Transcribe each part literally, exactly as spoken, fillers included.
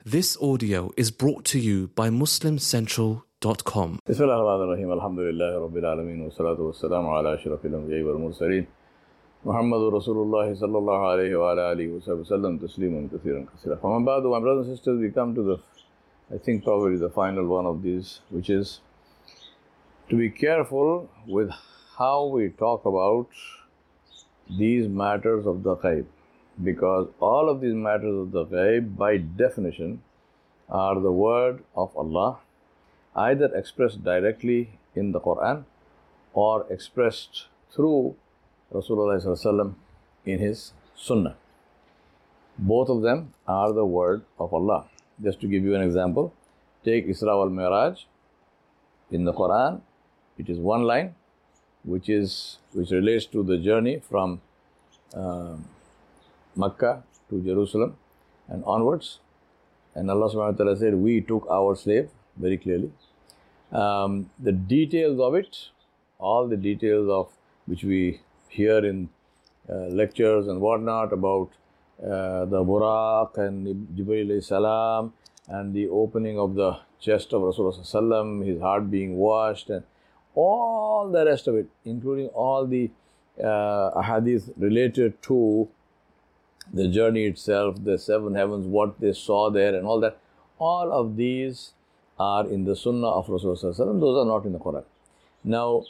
This audio is brought to you by muslim central dot com. Bismillah ar-Rahman ar-Rahim. Alhamdulillahi Rabbil Alameen. Wa salatu wa salamu ala ashrafil anbiya'i wal mursaleen. Muhammadur Rasulullah sallallahu alayhi wa ala alihi wa sallam tasliman kathiran kathira. From above, my brothers and sisters, we come to the, I think probably the final one of these, which is to be careful with how we talk about these matters of the ghaib. Because all of these matters of the ghaib, by definition, are the word of Allah, either expressed directly in the Quran or expressed through Rasulullah sallallahu alaihi wasallam in his Sunnah. Both of them are the word of Allah. Just to give you an example, take Isra wal Mi'raj. In the Quran, it is one line, which is which relates to the journey from uh, Makkah to Jerusalem and onwards. And Allah subhanahu wa ta'ala said, we took our slave, very clearly. Um, the details of it, all the details of which we hear in uh, lectures and whatnot about uh, the Buraq and Jibreel alayhi salam and the opening of the chest of Rasulullah sallallahu alaihi wasallam, his heart being washed and all the rest of it, including all the uh, ahadith related to the journey itself, the seven heavens, what they saw there and all that. All of these are in the Sunnah of Rasulullah sallallahu alaihi wasallam. Those are not in the Quran. Now,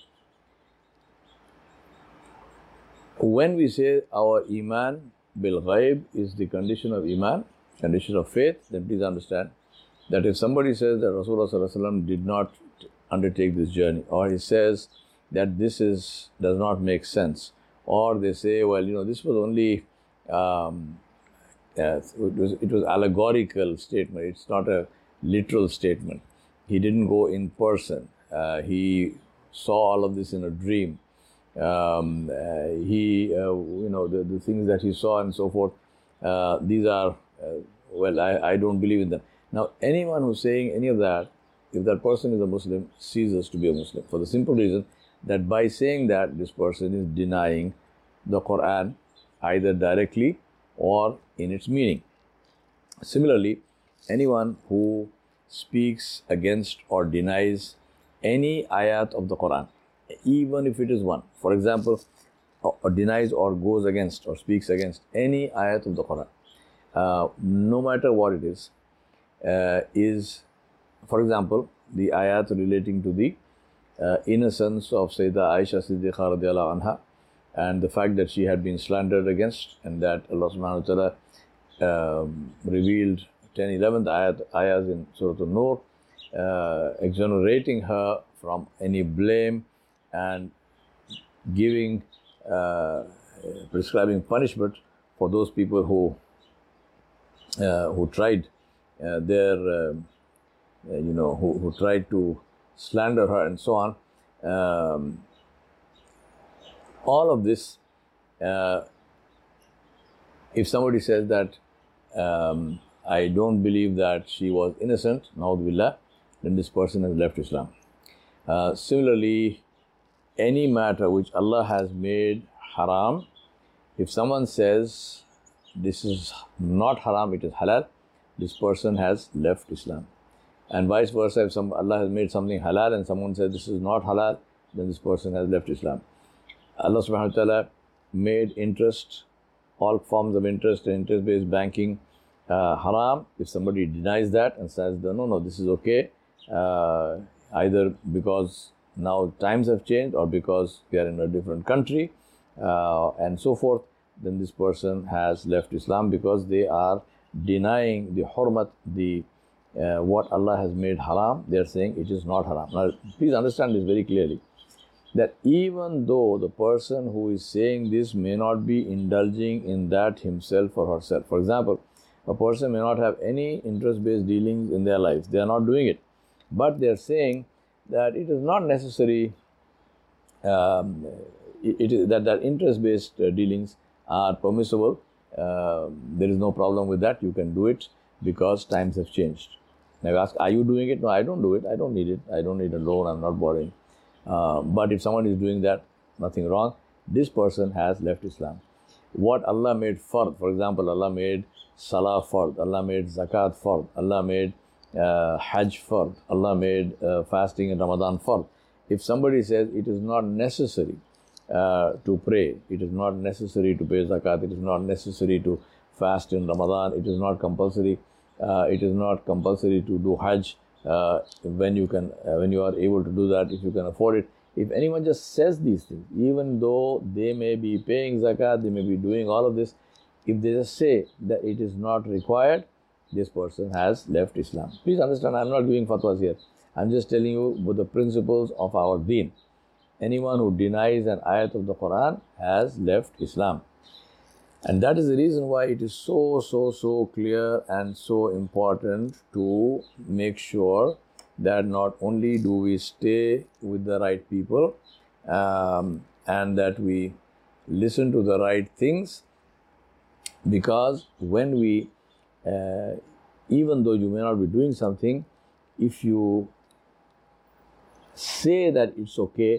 when we say our Iman bil ghaib is the condition of Iman, condition of faith, then please understand that if somebody says that Rasulullah sallallahu alaihi wasallam did not undertake this journey, or he says that this is does not make sense, or they say, well, you know, this was only Um, uh, it was it was allegorical statement. It's not a literal statement. He didn't go in person. Uh, he saw all of this in a dream. Um, uh, he, uh, you know, the, the things that he saw and so forth. Uh, these are uh, well, I, I don't believe in them. Now, anyone who's saying any of that, if that person is a Muslim, ceases to be a Muslim for the simple reason that by saying that, this person is denying the Quran, either directly or in its meaning. Similarly, anyone who speaks against or denies any ayat of the Quran, even if it is one, for example, or denies or goes against or speaks against any ayat of the Quran, uh, no matter what it is, uh, is, for example, the ayat relating to the uh, innocence of Sayyidah Aisha Siddiqa radiallahu anha, and the fact that she had been slandered against, and that Allah subhanahu wa ta'ala um, revealed ten, eleventh ayat, ayahs in Surah An-Nur, uh, exonerating her from any blame and giving, uh, prescribing punishment for those people who uh, who tried uh, their, uh, you know, who, who tried to slander her and so on. Um, All of this, uh, if somebody says that um, I don't believe that she was innocent, na'udhu billah, then this person has left Islam. Uh, similarly, any matter which Allah has made haram, if someone says this is not haram, it is halal, this person has left Islam. And vice versa, if some, Allah has made something halal and someone says this is not halal, then this person has left Islam. Allah subhanahu wa ta'ala made interest, all forms of interest and interest-based banking uh, haram. If somebody denies that and says, no, no, this is okay, uh, either because now times have changed or because we are in a different country uh, and so forth, then this person has left Islam because they are denying the hurmat, the uh, what Allah has made haram. They are saying it is not haram. Now, please understand this very clearly, that even though the person who is saying this may not be indulging in that himself or herself. For example, a person may not have any interest-based dealings in their lives. They are not doing it. But they are saying that it is not necessary, um, it, it is that, that interest-based uh, dealings are permissible. Uh, there is no problem with that. You can do it because times have changed. Now you ask, are you doing it? No, I don't do it. I don't need it. I don't need a loan. I'm not borrowing. Uh, but if someone is doing that, nothing wrong. This person has left Islam. what Allah made fard. For example, Allah made salah fard, Allah made zakat fard, Allah made uh, hajj fard, Allah made uh, fasting in Ramadan fard. If somebody says it is not necessary uh, to pray, it is not necessary to pay zakat, it is not necessary to fast in Ramadan, it is not compulsory, uh, it is not compulsory to do hajj uh, when you can, uh, when you are able to do that, if you can afford it. If anyone just says these things, even though they may be paying zakat, they may be doing all of this, if they just say that it is not required, this person has left Islam. Please understand, I am not giving fatwas here. I am just telling you about the principles of our deen. Anyone who denies an ayat of the Quran has left Islam. And that is the reason why it is so, so, so clear and so important to make sure that not only do we stay with the right people um, and that we listen to the right things, because when we, uh, even though you may not be doing something, if you say that it's okay,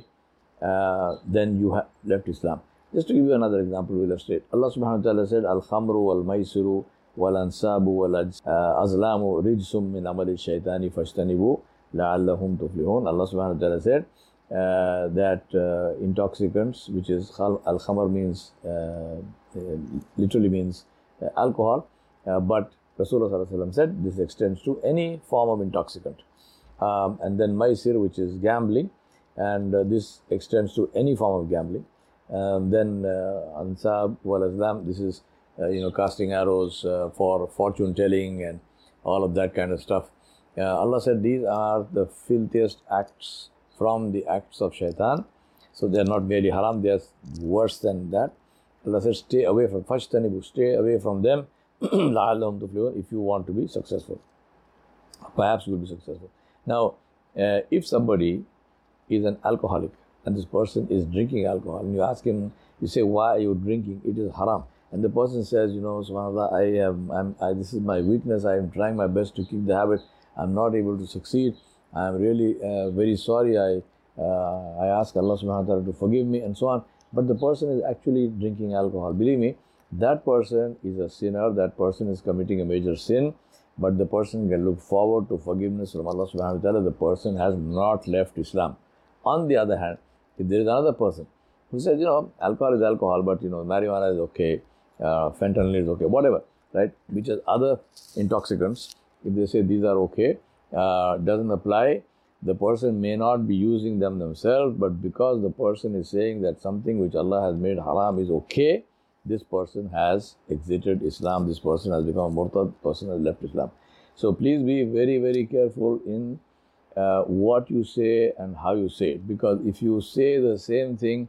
uh, then you have left Islam. Just to give you another example, we'll illustrate. Allah subhanahu wa ta'ala said, Al-khamru wal-maisiru wal-ansabu wal-azlamu rijsum min amali shaitani fashtanibu la'allahum tuflihun. Allah subhanahu wa ta'ala said uh, that uh, intoxicants, which is al-khamr means, uh, uh, literally means uh, alcohol, uh, but Rasulullah said this extends to any form of intoxicant. Um, and then maisir, which is gambling, and uh, this extends to any form of gambling. Um, then uh, ansab wal azlam, this is uh, you know casting arrows uh, for fortune telling and all of that kind of stuff. Uh, Allah said these are the filthiest acts from the acts of shaitan. So they are not merely haram, they are worse than that. Allah said stay away from fashtanibu, stay away from them la'allahum tuflihun, if you want to be successful. Perhaps you will be successful. Now, uh, if somebody is an alcoholic and this person is drinking alcohol, and you ask him, you say, why are you drinking? It is haram. And the person says, you know, subhanAllah, I am, I'm, I, this is my weakness, I am trying my best to keep the habit, I'm not able to succeed, I am really uh, very sorry, I, uh, I ask Allah subhanahu wa ta'ala to forgive me, and so on. But the person is actually drinking alcohol. Believe me, that person is a sinner, that person is committing a major sin, but the person can look forward to forgiveness from Allah subhanahu wa ta'ala. The person has not left Islam. On the other hand, if there is another person who says, you know, alcohol is alcohol, but, you know, marijuana is okay, uh, fentanyl is okay, whatever, right, which is other intoxicants, if they say these are okay, uh, doesn't apply, the person may not be using them themselves, but because the person is saying that something which Allah has made haram is okay, this person has exited Islam, this person has become a murtad, person has left Islam. So please be very, very careful in uh, what you say and how you say it. Because if you say the same thing,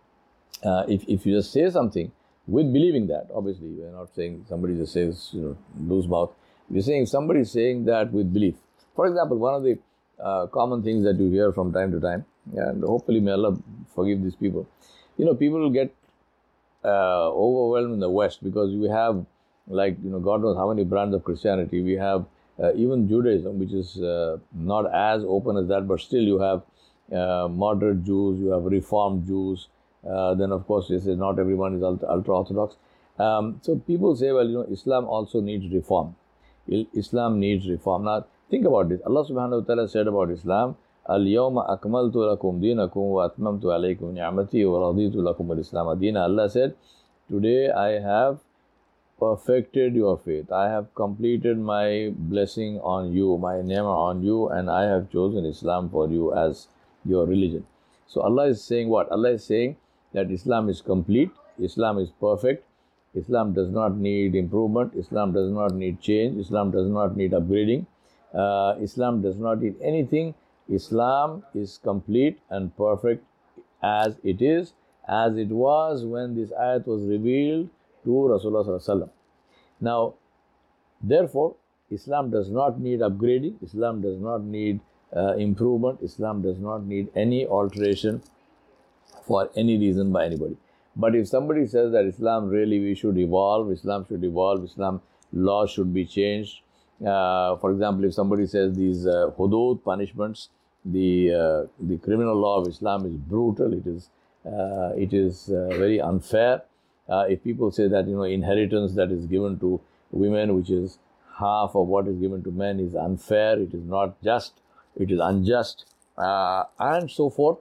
uh, if, if you just say something with believing that, obviously we're not saying somebody just says, you know, loose mouth. We're saying somebody is saying that with belief. For example, one of the uh, common things that you hear from time to time, and hopefully may Allah forgive these people, you know, people will get Uh, overwhelmed in the West because we have, like, you know, God knows how many brands of Christianity. We have uh, even Judaism, which is uh, not as open as that, but still you have uh, moderate Jews, you have Reformed Jews. Uh, then, of course, you say not everyone is ultra-Orthodox. Um, so people say, well, you know, Islam also needs reform. Islam needs reform. Now, think about this. Allah subhanahu wa ta'ala said about Islam, Al-yawma akmaltu lakum dinakum wa atmamtu alaykum ni'amati wa raditu lakum al-Islam adina. Allah said, today I have perfected your faith. I have completed my blessing on you, my ni'mah on you, and I have chosen Islam for you as your religion. So Allah is saying what? Allah is saying that Islam is complete, Islam is perfect, Islam does not need improvement, Islam does not need change, Islam does not need upgrading, uh, Islam does not need anything. Islam is complete and perfect as it is, as it was when this ayat was revealed to Rasulullah sallallahu alaihi wasallam. Now, therefore, Islam does not need upgrading, Islam does not need uh, improvement, Islam does not need any alteration for any reason by anybody. But if somebody says that Islam really we should evolve, Islam should evolve, Islam laws should be changed, uh, for example, if somebody says these uh, hudud punishments, The uh, the criminal law of Islam is brutal. It is uh, it is uh, very unfair. Uh, if people say that, you know, inheritance that is given to women, which is half of what is given to men, is unfair, it is not just, it is unjust, uh, and so forth.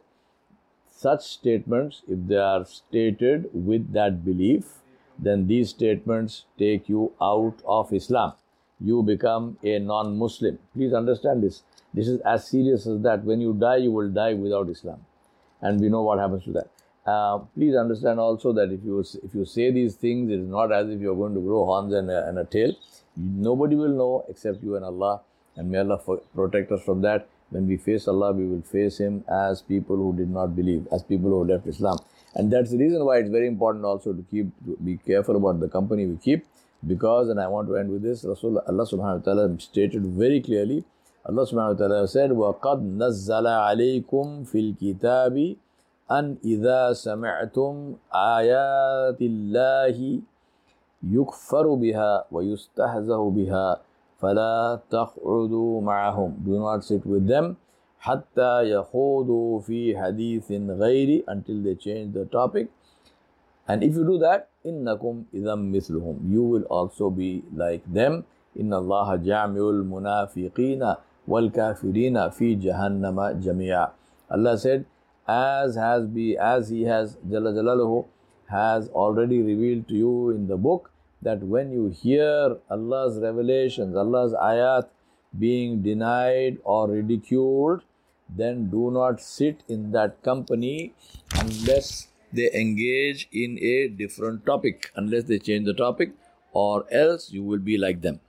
Such statements, if they are stated with that belief, then these statements take you out of Islam. You become a non-Muslim. Please understand this. This is as serious as that. When you die, you will die without Islam. And we know what happens to that. Uh, please understand also that if you if you say these things, it is not as if you are going to grow horns and a, and a tail. Nobody will know except you and Allah. And may Allah protect us from that. When we face Allah, we will face Him as people who did not believe, as people who left Islam. And that's the reason why it's very important also to keep, to be careful about the company we keep. Because, and I want to end with this, Rasul, Allah subhanahu wa ta'ala stated very clearly, Allah subhanahu wa ta'ala said, وَقَدْ نَزَّلَ عَلَيْكُمْ فِي الْكِتَابِ أَنْ إِذَا سَمِعْتُمْ آيَاتِ اللَّهِ يُكْفَرُ بِهَا وَيُسْتَهْزَهُ بِهَا فَلَا تَقْعُدُوا مَعَهُمْ. Do not sit with them حَتَّى يَخُوضُوا فِي حَدِيثٍ غَيْرِ, until they change the topic. And if you do that, إِنَّكُمْ إِذًا مِثْلُهُمْ, you will also be like them. إِنَّ اللَّهَ جَامِعُ الْمُنَافِقِينَ وَالْكَافِرِينَ فِي جَهَنَّمَ جَمِيعًا. Allah said, as has be as He has, Jalla Jalaluhu, has already revealed to you in the book, that when you hear Allah's revelations, Allah's ayat being denied or ridiculed, then do not sit in that company unless they engage in a different topic, unless they change the topic, or else you will be like them.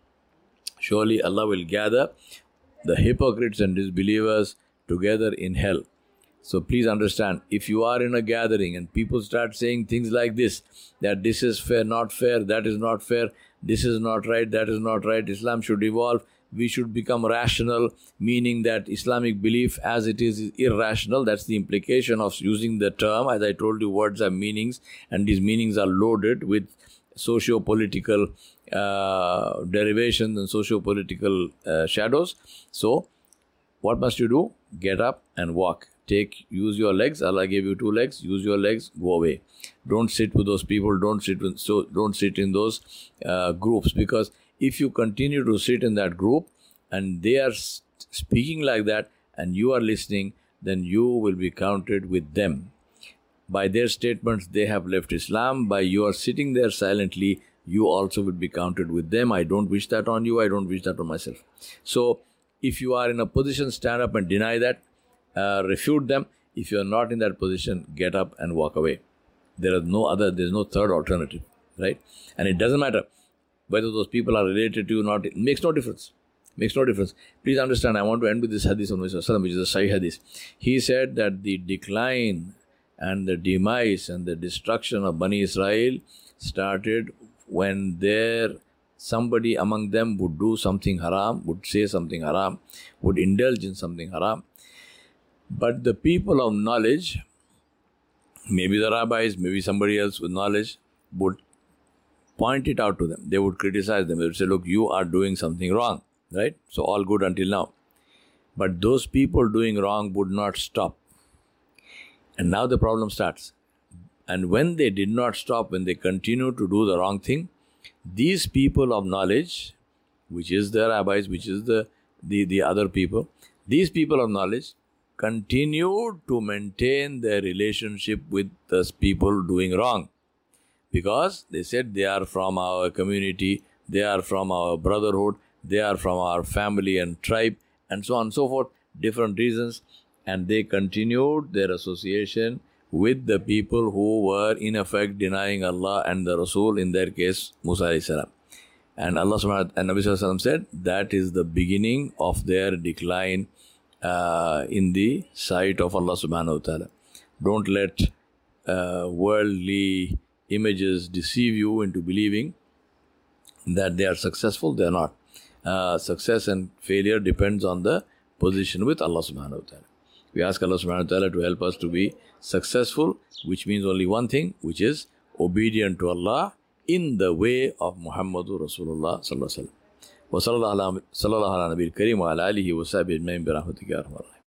Surely Allah will gather the hypocrites and disbelievers together in hell. So please understand, if you are in a gathering and people start saying things like this, that this is fair, not fair, that is not fair, this is not right, that is not right, Islam should evolve, we should become rational, meaning that Islamic belief as it is is irrational. That's the implication of using the term. As I told you, words have meanings, and these meanings are loaded with socio-political uh, derivations and socio-political uh, shadows. So, what must you do? Get up and walk. Take, use your legs. Allah gave you two legs. Use your legs. Go away. Don't sit with those people. Don't sit with so. Don't sit in those uh, groups, because if you continue to sit in that group and they are speaking like that and you are listening, then you will be counted with them. By their statements, they have left Islam. By your sitting there silently, you also will be counted with them. I don't wish that on you. I don't wish that on myself. So, if you are in a position, stand up and deny that. Uh, refute them. If you are not in that position, get up and walk away. There is no other, there is no third alternative, right? And it doesn't matter whether those people are related to you or not. It makes no difference. Makes no difference. Please understand, I want to end with this hadith of Nabi Sallallahu Alaihi Wasallam, which is a Sahih hadith. He said that the decline and the demise and the destruction of Bani Israel started when there somebody among them would do something haram, would say something haram, would indulge in something haram. But the people of knowledge, maybe the rabbis, maybe somebody else with knowledge, would point it out to them. They would criticize them. They would say, look, you are doing something wrong, right? So all good until now. But those people doing wrong would not stop. And now the problem starts. And when they did not stop, when they continued to do the wrong thing, these people of knowledge, which is the rabbis, which is the, the, the other people, these people of knowledge continued to maintain their relationship with those people doing wrong. Because they said they are from our community, they are from our brotherhood, they are from our family and tribe, and so on and so forth, different reasons. And they continued their association with the people who were in effect denying Allah and the Rasul, in their case, Musa alayhi salam. And Allah subhanahu and Nabi sallallahu alaihi wasallam said that is the beginning of their decline uh, in the sight of Allah subhanahu wa ta'ala. Don't let uh, worldly images deceive you into believing that they are successful. They are not. Uh, success and failure depends on the position with Allah subhanahu wa ta'ala. We ask Allah subhanahu wa ta'ala to help us to be successful, which means only one thing, which is obedient to Allah in the way of Muhammadur Rasulullah sallallahu alaihi wasallam. Wa sallallahu ala nabiyil kareem wa ala alihi wa sahbihi ajma'in bi rahmatika ya arhamar rahimin.